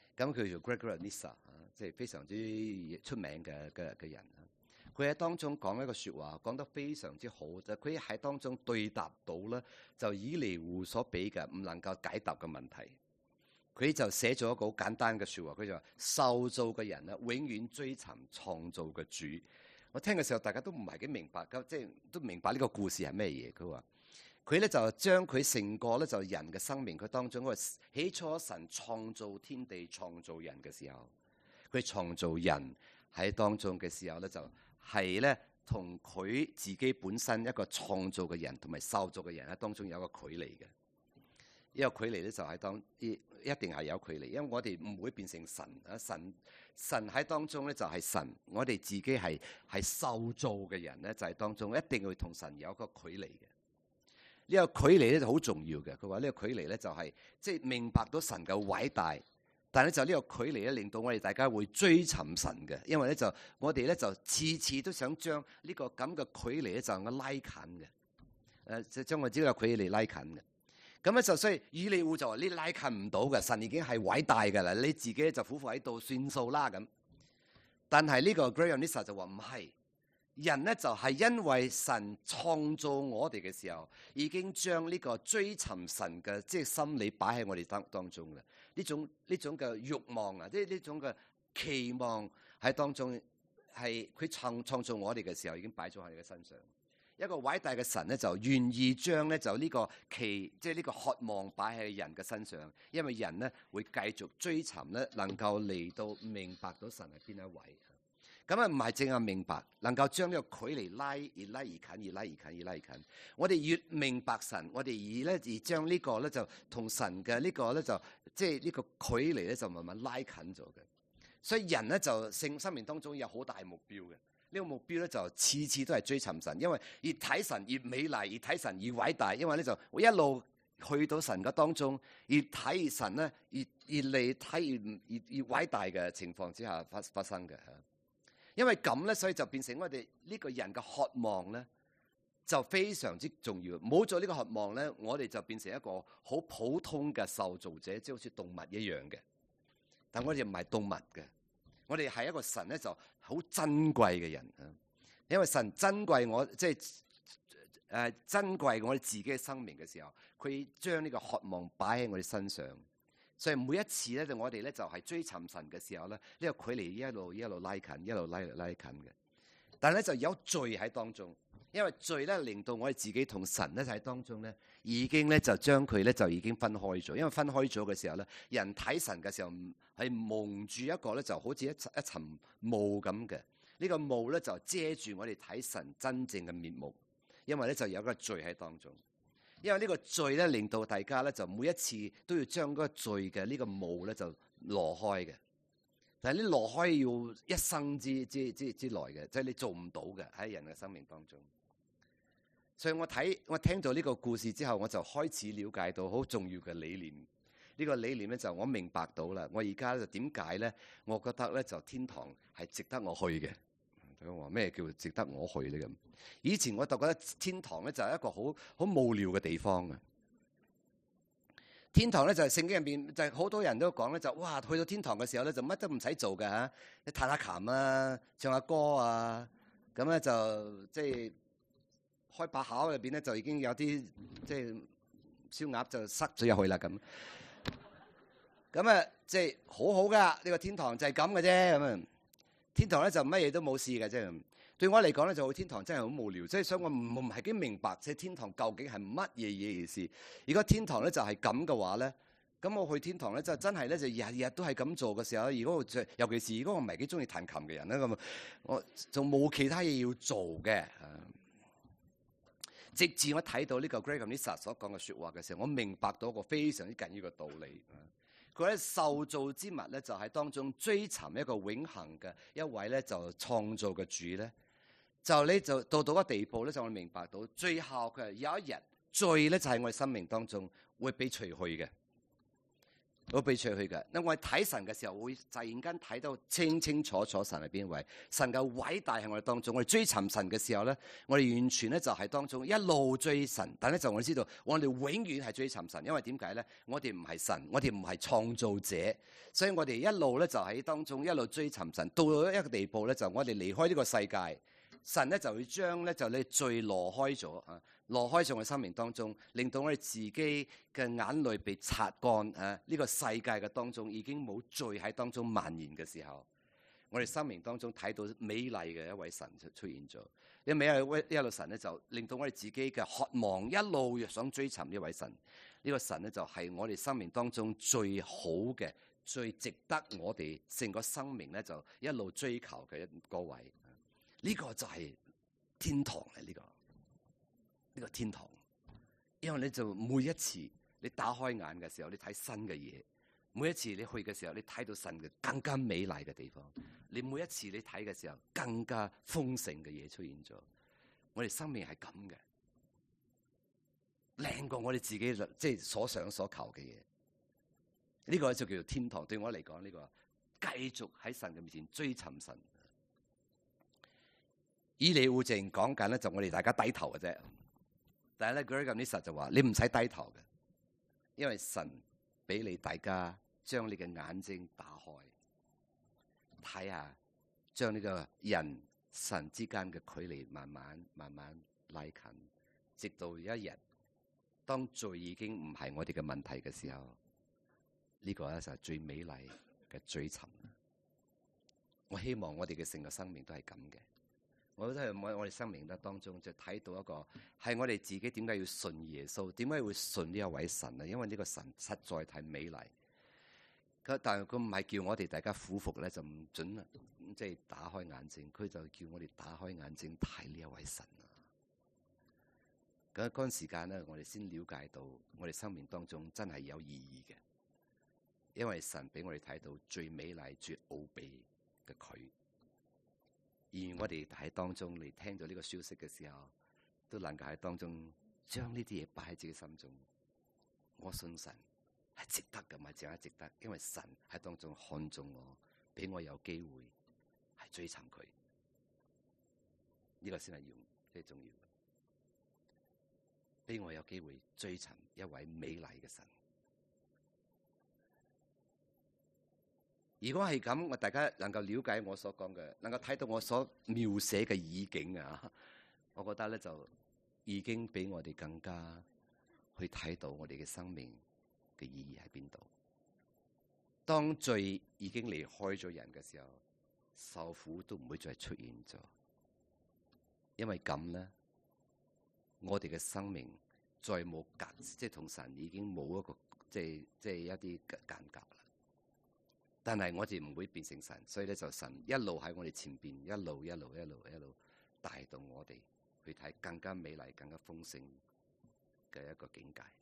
咁佢叫 Gregory Nyssa，即係非常之出名嘅嘅嘅人。佢喺當中講一個説話，講得非常之好。就佢喺當中對答到咧，就以利戶所俾嘅唔能夠解答嘅問題。佢就寫咗一個好簡單嘅説話，佢就話：受造嘅人咧，永遠追尋創造嘅主。我聽嘅時候，大家都唔係幾明白，即係都明白呢個故事係咩嘢。佢話佢咧就將佢成個咧就人嘅生命，佢當中嗰個起初神創造天地、創造人嘅時候，佢創造人喺當中嘅時候咧就。係咧，同佢自己本身一個創造嘅人同埋受造嘅人喺當中有一個距離嘅。呢個距離咧就喺當一定係有距離，因為我哋唔會變成神啊！神神喺當中咧就係神，我哋自己係係受造嘅人咧就係當中一定會同神有一個距離嘅。呢個距離咧就好重要嘅。佢話呢個距離咧就係即係明白到神嘅偉大。但係咧就呢個距離咧，令到我哋大家會追尋神嘅，因為咧就我哋咧就次次都想將呢個咁嘅距離咧就能夠拉近嘅，誒即係將我哋呢個距離拉近嘅。咁咧就所以以利戶就話：你拉近唔到嘅，神已經係偉大嘅啦，你自己就苦苦喺度算數啦咁。但係呢個 Gregory Nyssa 就話唔係，人咧就係因為神創造我哋嘅時候，已經將呢個追尋神嘅即係心理擺喺我哋當當中嘅。呢種呢種嘅慾望啊，即係呢種嘅期望喺當中，係佢創創造我哋嘅時候已經擺咗喺你嘅身上。一個偉大嘅神咧，就願意將咧就呢個期，即係呢個渴望擺喺人嘅身上，因為人咧會繼續追尋咧，能夠嚟到明白到神係邊一位。咁啊，唔係淨係明白，能夠將呢個距離拉越拉越近，越拉越近，越拉越近。我哋越明白神，我哋而咧而將呢個咧就同神嘅呢個咧就即係呢個距離咧就慢慢拉近咗嘅。所以人咧就聖生命當中有好大目標嘅。呢個目標咧就次次都係追尋神，因為越睇神越美麗，越睇神越偉大。因為咧就我一路去到神嘅當中，越睇神咧越越嚟睇越越越偉大嘅情況之下發發生嘅。因為咁咧，所以就變成我哋呢個人嘅渴望咧，就非常之重要。冇咗呢個渴望咧，我哋就變成一個好普通嘅受造者，即係好似動物一樣嘅。但我哋唔係動物嘅，我哋係一個神咧就好珍貴嘅人啊！因為神珍貴我，即係誒珍貴我哋自己嘅生命嘅時候，佢將呢個渴望擺喺我哋身上。所以每一次咧，我哋咧就係追尋神嘅時候咧，呢個距離一路一路拉近，一路拉拉近嘅。但係咧就有罪喺當中，因為罪咧令到我哋自己同神咧喺當中咧，已經咧就將佢咧就已經分開咗。因為分開咗嘅時候咧，人睇神嘅時候係蒙住一個咧就好似一層一層霧咁嘅。呢個霧咧就遮住我哋睇神真正嘅面目，因為咧就有個罪喺當中。因為呢個罪咧，令到大家咧就每一次都要將嗰個罪嘅呢個霧咧就挪開嘅。但係呢挪開要一生之之之之內嘅，即係你做唔到嘅喺人嘅生命當中。所以我睇我聽到呢個故事之後，我就開始了解到好重要嘅理念。呢個理念咧就我明白到啦。我而家就點解咧？我覺得咧就天堂係值得我去嘅。我話咩叫值得我去咧咁？以前我就覺得天堂咧就係一個好好無聊嘅地方啊！天堂咧就係聖經入邊就係好多人都講咧就哇去到天堂嘅時候咧就乜都唔使做嘅嚇，你彈下琴啊，唱下歌啊，咁咧就即係開把口入邊咧就已經有啲即係燒鴨就塞咗入去啦咁。咁啊即係好好噶，呢個天堂就係咁嘅啫咁啊！天堂咧就乜嘢都冇事嘅啫。對我嚟講咧，就去天堂真係好無聊。即係所以我唔唔係幾明白，即係天堂究竟係乜嘢嘢意思？如果天堂咧就係咁嘅話咧，咁我去天堂咧就真係咧就日日都係咁做嘅時候，如果我尤其是如果我唔係幾中意彈琴嘅人咧，咁我就冇其他嘢要做嘅。直至我睇到呢個 Gregory Nyssa 所講嘅説話嘅時候，我明白到一個非常之緊要嘅道理。佢咧受造之物咧，就係當中追尋一個永恆嘅一位咧，就創造嘅主咧，就咧就到到個地步咧，就我明白到最後佢係有一日罪咧，就喺我哋生命當中會被除去嘅。 我俾出去嘅。咁我哋睇神嘅時候，會突然間睇到清清楚楚神係邊位，神嘅偉大喺我哋當中。我哋追尋神嘅時候咧，我哋完全咧就係當中一路追神。但係咧就我哋知道，我哋永遠係追尋神，因為點解咧？我哋唔係神，我哋唔係創造者，所以我哋一路咧就喺當中一路追尋神。到咗一個地步咧，就我哋離開呢個世界，神咧就會將咧就你罪挪開咗啊。挪開在我生命當中，令到我哋自己嘅眼淚被擦乾啊！呢、這個世界嘅當中已經冇罪喺當中蔓延嘅時候，我哋生命當中睇到美麗嘅一位神就出現咗。呢個美麗一路神咧，就令到我哋自己嘅渴望一路想追尋呢位神。呢、這個神咧就係我哋生命當中最好嘅、最值得我哋成個生命咧就一路追求嘅一個位。呢、這個就係天堂嚟，呢、這個。呢個天堂，因為你就每一次你打開眼嘅時候，你睇新嘅嘢；每一次你去嘅時候，你睇到神嘅更加美麗嘅地方。你每一次你睇嘅時候，更加豐盛嘅嘢出現咗。我哋生命係咁嘅，靚過我哋自己即係所想所求嘅嘢。呢個就叫做天堂。對我嚟講，呢個繼續喺神嘅面前追尋神。以利戶淨講緊咧，就我哋大家低頭嘅啫。但係咧 Greg 呢實就話你唔使低頭嘅，因為神俾你大家將你嘅眼睛打開，睇下將呢個人神之間嘅距離慢慢慢慢拉近，直到一日當罪已經唔係我哋嘅問題嘅時候，呢個咧就係最美麗嘅追尋。我希望我哋嘅成個生命都係咁嘅。我覺得係我我哋生命咧當中，就睇到一個係我哋自己點解要信耶穌，點解會信呢一位神啊？因為呢個神實在太美麗。佢但係佢唔係叫我哋大家俯伏咧，就唔準即係打開眼睛。佢就叫我哋打開眼睛睇呢一位神啊！咁嗰陣時間咧，我哋先了解到我哋生命當中真係有意義嘅，因為神俾我哋睇到最美麗、最奧秘嘅佢。而我哋喺當中嚟聽到呢個消息嘅時候，都能夠喺當中將呢啲嘢擺喺自己心中。我信神係值得嘅，唔係淨係值得，因為神喺當中看中我，俾我有機會係追尋佢。呢個先係要最重要嘅，俾我有機會追尋一位美麗嘅神。如果係咁，我大家能夠了解我所講嘅，能夠睇到我所描寫嘅意境啊，我覺得咧就已經比我哋更加去睇到我哋嘅生命嘅意義喺邊度。當罪已經離開咗人嘅時候，受苦都唔會再出現咗，因為咁咧，我哋嘅生命再冇隔，即係同神已經冇一個即係即係一啲間隔啦。但係我哋唔會變成神，所以咧就神一路喺我哋前邊，一路一路一路一路帶動我哋去睇更加美麗、更加豐盛嘅一個境界。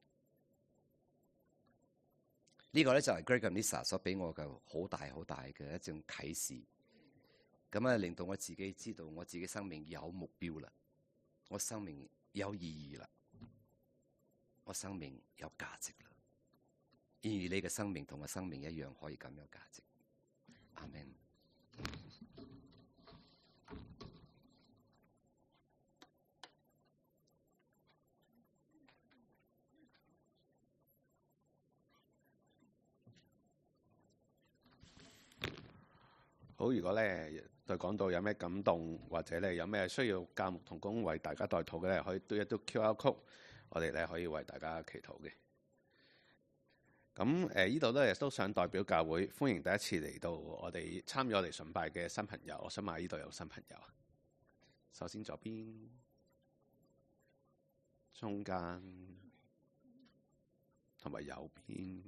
呢個咧就係 Greg Nisa 所俾我嘅好大好大嘅一種啟示。咁啊，令到我自己知道我自己生命有目標啦，我生命有意義啦，我生命有價值啦。而你嘅生命同我生命一樣，可以咁有價值。阿們。 好，如果咧對講道有咩感動，或者咧有咩需要教牧同工為大家代禱嘅咧，可以嘟一嘟 Q R code，我哋咧可以為大家祈禱嘅。咁誒，呢度咧亦都想代表教會歡迎第一次嚟到我哋參與我哋崇拜嘅新朋友。我想問呢度有新朋友啊？首先左邊、中間同埋右邊。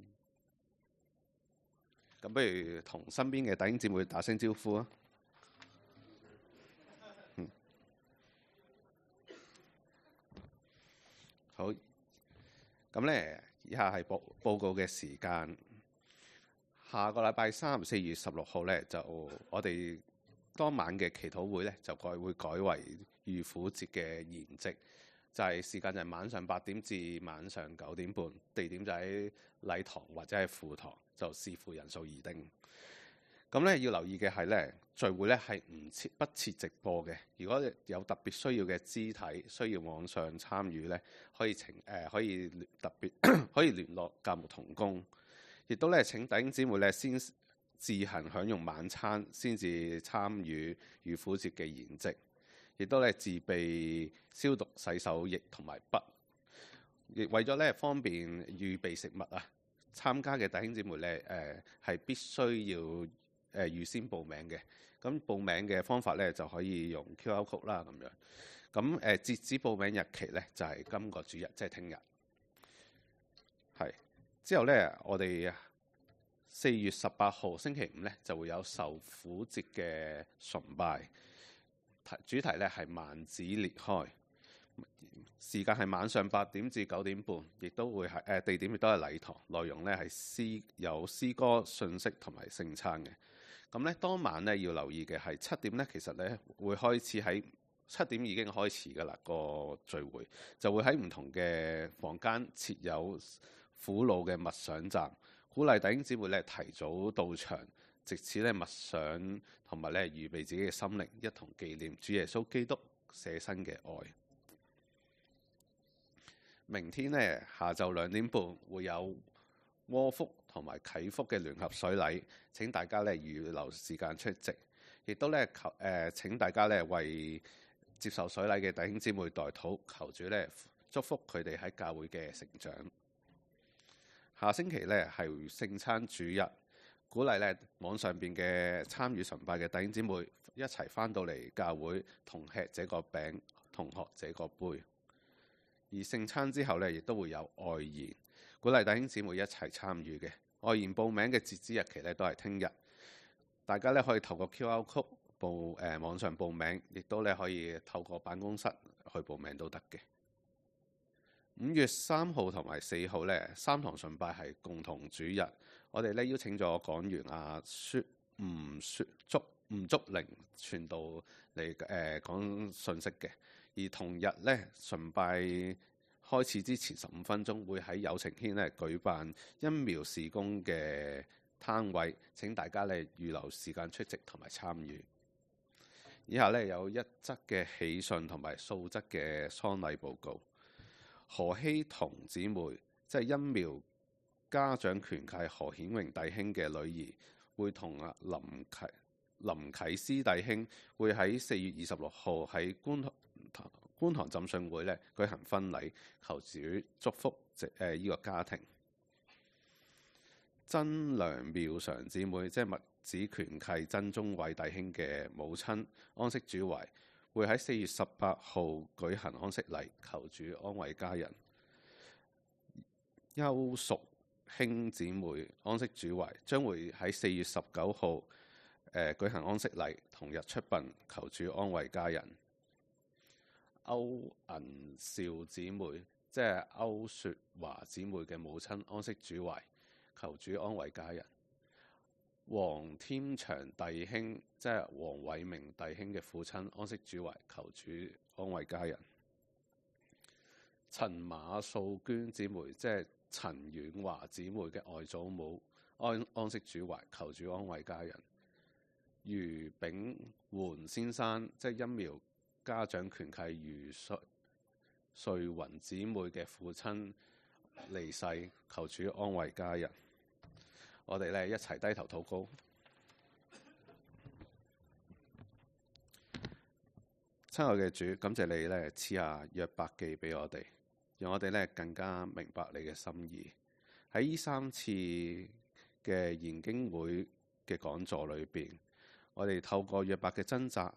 咁不如同身邊嘅弟兄姊妹打聲招呼啊！嗯，好。咁咧，以下係報報告嘅時間。下個禮拜三四月十六號咧，就我哋當晚嘅祈禱會咧，就改會改為預苦節嘅筵席。 就係、是、時間就係晚上八點至晚上九點半，地點就喺禮堂或者係副堂，就視乎人數而定。咁咧要留意嘅係咧，聚會咧係唔設不設直播嘅。如果有特別需要嘅肢體需要網上參與咧，可以請誒、呃、可以特別可以聯絡教牧同工，亦都咧請弟兄姊妹咧先自行享用晚餐，先至參與預苦節嘅筵席。亦都咧自備消毒洗手液同埋筆，亦為咗咧方便預備食物啊，參加嘅弟兄姊妹咧誒係必須要誒、呃、預先報名嘅。咁報名嘅方法咧就可以用 Q R code 啦咁樣。咁誒、呃、截止報名日期咧就係、是、今個主日，即係聽日。係之後咧，我哋四月十八號星期五咧就會有受苦節嘅崇拜。主題咧係幔子裂開，時間係晚上八點至九點半，亦都會係誒、呃、地點亦都係禮堂，內容咧係詩有詩歌、信息同埋聖餐嘅。咁咧當晚咧要留意嘅係七點咧，其實咧會開始喺七點已經開始㗎啦，個聚會就會喺唔同嘅房間設有苦路嘅默想站，鼓勵弟兄姊妹咧提早到場。藉此咧默想同埋咧預備自己嘅心靈，一同紀念主耶穌基督捨身嘅愛。明天咧下晝兩點半會有窩福同埋啟福嘅聯合水禮，請大家咧預留時間出席，亦都咧求誒、呃、請大家咧為接受水禮嘅弟兄姊妹代禱，求主咧祝福佢哋喺教會嘅成長。下星期咧係聖餐主日。鼓勵咧網上邊嘅參與崇拜嘅弟兄姊妹一齊返到嚟教會，同吃這個餅，同喝這個杯。而聖餐之後咧，亦都會有愛宴，鼓勵弟兄姊妹一齊參與嘅。愛宴報名嘅截止日期咧都係聽日，大家咧可以透過 Q R code 報誒、呃、網上報名，亦都咧可以透過辦公室去報名都得嘅。五月三號同埋四號咧，三堂崇拜係共同主日。我哋咧邀請咗講員阿薛吳薛竹吳竹玲傳道嚟誒講信息嘅。而同日咧崇拜開始之前十五分鐘，會喺友情軒咧舉辦恩苗事工嘅攤位，請大家咧預留時間出席同埋參與。以下咧有一則嘅喜訊同埋數則嘅喪禮報告。何希彤姊妹即係恩苗家長權契何顯榮弟兄嘅女兒，會同啊林啟林啟思弟兄會喺四月二十六號喺觀塘觀塘浸信會咧舉行婚禮，求主祝福誒呢、呃這個家庭。真良妙常姊妹即係麥子權契曾宗偉弟兄嘅母親安息主懷，會喺四月十八號舉行安息禮，求主安慰家人。邱淑兄姊妹安息主懷，將會喺四月十九號誒舉行安息禮，同日出殯，求主安慰家人。歐銀少姊妹即係歐雪華姊妹嘅母親安息主懷，求主安慰家人。黃添祥弟兄即係黃偉明弟兄嘅父親安息主懷，求主安慰家人。陳馬素娟姊妹即係陳婉華姊妹嘅外祖母安安息主懷，求主安慰家人。余炳桓先生即係恩苗家長權契余瑞瑞雲姊妹嘅父親離世，求主安慰家人。我哋咧一齊低頭禱告。親愛嘅主，感謝你咧賜下約伯記俾我哋，讓我哋咧更加明白你嘅心意。喺呢三次嘅研經會嘅講座裏邊，我哋透過約伯嘅掙扎，